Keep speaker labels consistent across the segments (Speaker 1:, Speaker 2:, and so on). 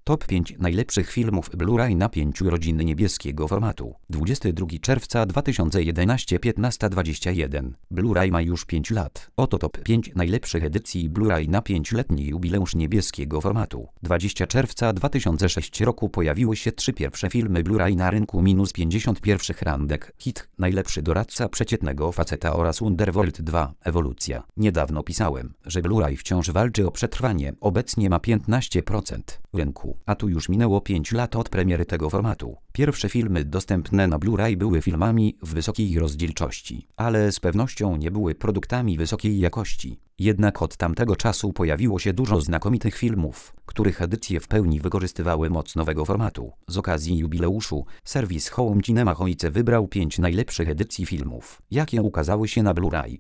Speaker 1: Top 5 najlepszych filmów Blu-ray na 5 rodziny niebieskiego formatu. 22 czerwca 2011 15:21. Blu-ray ma już 5 lat. Oto top 5 najlepszych edycji Blu-ray na 5-letni jubileusz niebieskiego formatu. 20 czerwca 2006 roku pojawiły się 3 pierwsze filmy Blu-ray na rynku. -51 Randek, Hit, Najlepszy doradca przeciętnego faceta oraz Underworld 2, Ewolucja. Niedawno pisałem, że Blu-ray wciąż walczy o przetrwanie. Obecnie ma 15% rynku, a tu już minęło 5 lat od premiery tego formatu. Pierwsze filmy dostępne na Blu-ray były filmami w wysokiej rozdzielczości, ale z pewnością nie były produktami wysokiej jakości. Jednak od tamtego czasu pojawiło się dużo znakomitych filmów, których edycje w pełni wykorzystywały moc nowego formatu. Z okazji jubileuszu, serwis Home Cinema wybrał 5 najlepszych edycji filmów, jakie ukazały się na Blu-ray.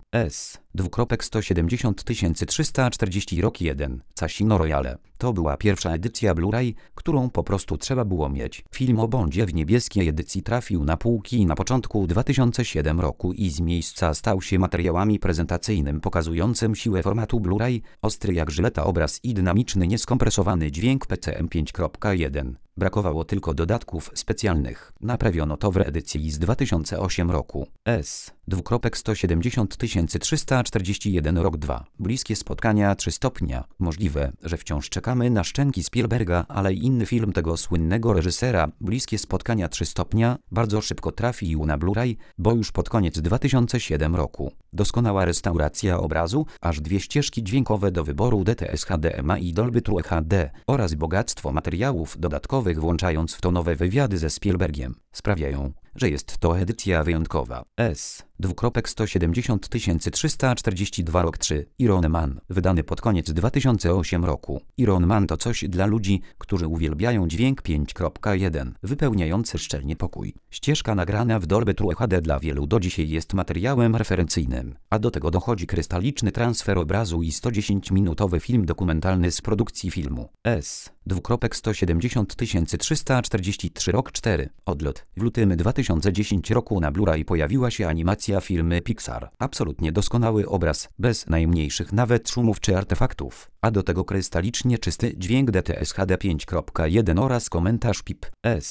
Speaker 1: S:170 rok 1, Casino Royale. To była pierwsza edycja Blu-ray, którą po prostu trzeba było mieć. Film o Bondzie w niebieskiej edycji trafił na półki na początku 2007 roku i z miejsca stał się materiałem prezentacyjnym pokazującym siłę formatu Blu-ray, ostry jak żyleta obraz i dynamiczny nieskompresowany dźwięk PCM 5.1. Brakowało tylko dodatków specjalnych. Naprawiono to w reedycji z 2008 roku. S:170 rok 2. Bliskie spotkania 3 stopnia. Możliwe, że wciąż czekamy na Szczęki Spielberga, ale inny film tego słynnego reżysera, Bliskie spotkania 3 stopnia, bardzo szybko trafił na Blu-ray, bo już pod koniec 2007 roku. Doskonała restauracja obrazu, aż 2 ścieżki dźwiękowe do wyboru DTS HDMI i Dolby True HD oraz bogactwo materiałów dodatkowych, włączając w to nowe wywiady ze Spielbergiem, sprawiają, że jest to edycja wyjątkowa. S:170 rok 3. Iron Man, wydany pod koniec 2008 roku. Iron Man to coś dla ludzi, którzy uwielbiają dźwięk 5.1, wypełniający szczelnie pokój. Ścieżka nagrana w Dolby True HD dla wielu do dzisiaj jest materiałem referencyjnym, a do tego dochodzi krystaliczny transfer obrazu i 110-minutowy film dokumentalny z produkcji filmu. S:170 rok 4. Odlot. W lutym 2010 roku na Blu-ray pojawiła się animacja firmy Pixar. Absolutnie doskonały obraz, bez najmniejszych nawet szumów czy artefaktów, a do tego krystalicznie czysty dźwięk DTS HD 5.1 oraz komentarz PIP.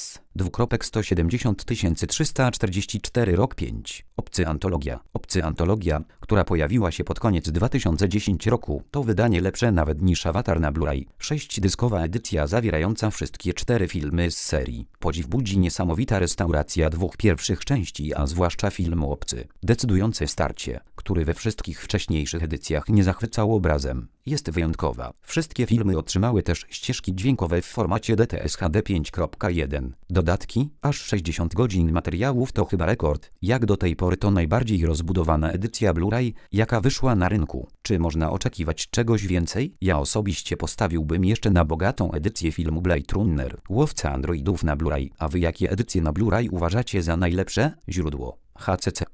Speaker 1: S:170 rok 5. Obcy Antologia. Obcy Antologia, która pojawiła się pod koniec 2010 roku, to wydanie lepsze nawet niż Avatar na Blu-ray. 6-dyskowa edycja zawierająca wszystkie 4 filmy z serii. Podziw budzi niesamowita restauracja 2 pierwszych części, a zwłaszcza filmu Obcy. Decydujące starcie, który we wszystkich wcześniejszych edycjach nie zachwycał obrazem, jest wyjątkowa. Wszystkie filmy otrzymały też ścieżki dźwiękowe w formacie DTS HD 5.1. Dodatki, aż 60 godzin materiałów to chyba rekord. Jak do tej pory to najbardziej rozbudowana edycja Blu-ray, jaka wyszła na rynku. Czy można oczekiwać czegoś więcej? Ja osobiście postawiłbym jeszcze na bogatą edycję filmu Blade Runner, Łowca androidów na Blu-ray. A wy jakie edycje na Blu-ray uważacie za najlepsze? Źródło: HCC.